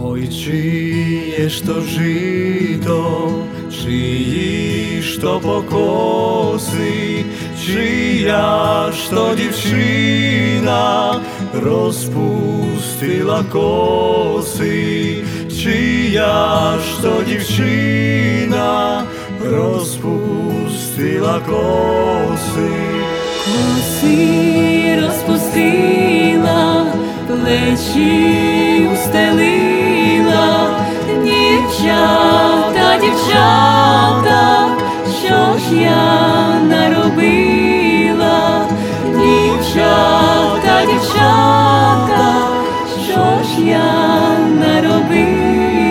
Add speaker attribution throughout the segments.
Speaker 1: Ой, чиє ж то жито, чиї ж то покоси, чия ж то дівчина розпустила коси, чия ж то дівчина розпустила коси.
Speaker 2: Коси розпустила, плечі устелила, дівчата, дівчата, що ж я наробила? Дівчата, дівчата, що ж я наробила?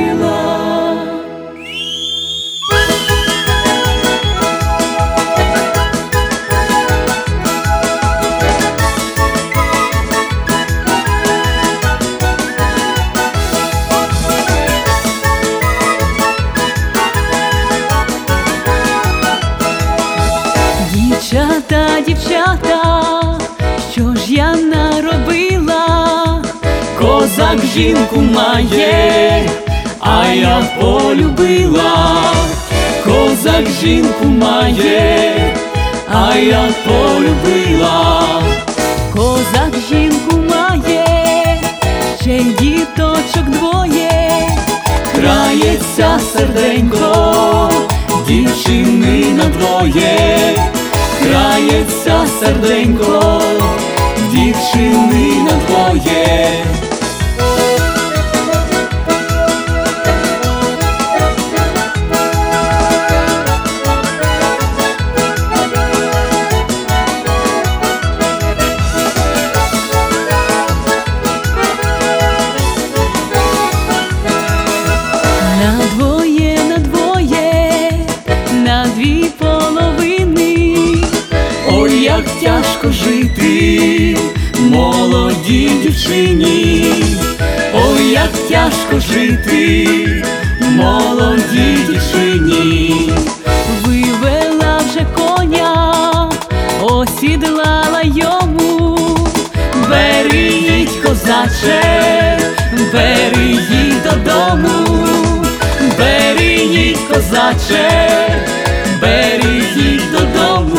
Speaker 2: Дівчата, дівчата, що ж я наробила? Козак жінку має, а я полюбила. Козак жінку має, а я полюбила. Козак жінку має, ще й діточок двоє. Крається серденько дівчини надвоє. Крається серденько дівчини надвоє. Надвоє, надвоє, на дві половини. Ой, як тяжко жити молодій дівчині. Ой, як тяжко жити молодій дівчині. Вивела вже коня, осідлала йому. Бери їдь, козаче, бери їдь додому. Бери їдь, козаче, бери їдь додому.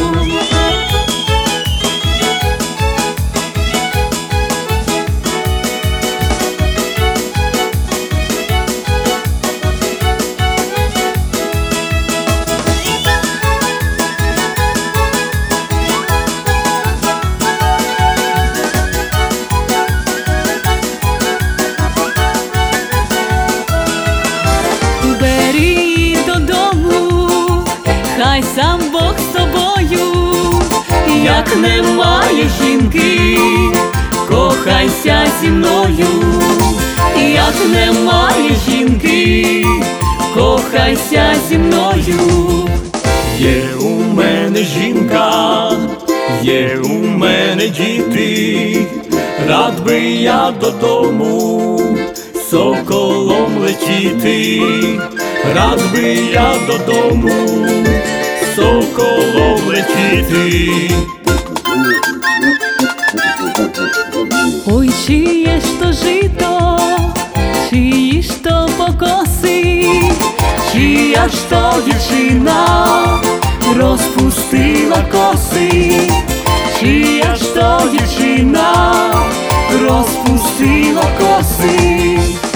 Speaker 2: Бери додому, хай сам Бог з тобою. Як немає жінки, кохайся зі мною. Як немає жінки, кохайся зі мною.
Speaker 1: Є у мене жінка, є у мене діти, рад би я додому соколом летіти, рад би я додому соколом летіти.
Speaker 2: Ой, чиє ж то жито, чиї ж то покоси, чия ж то дівчина розпустила коси, чия ж то дівчина розпустила коси.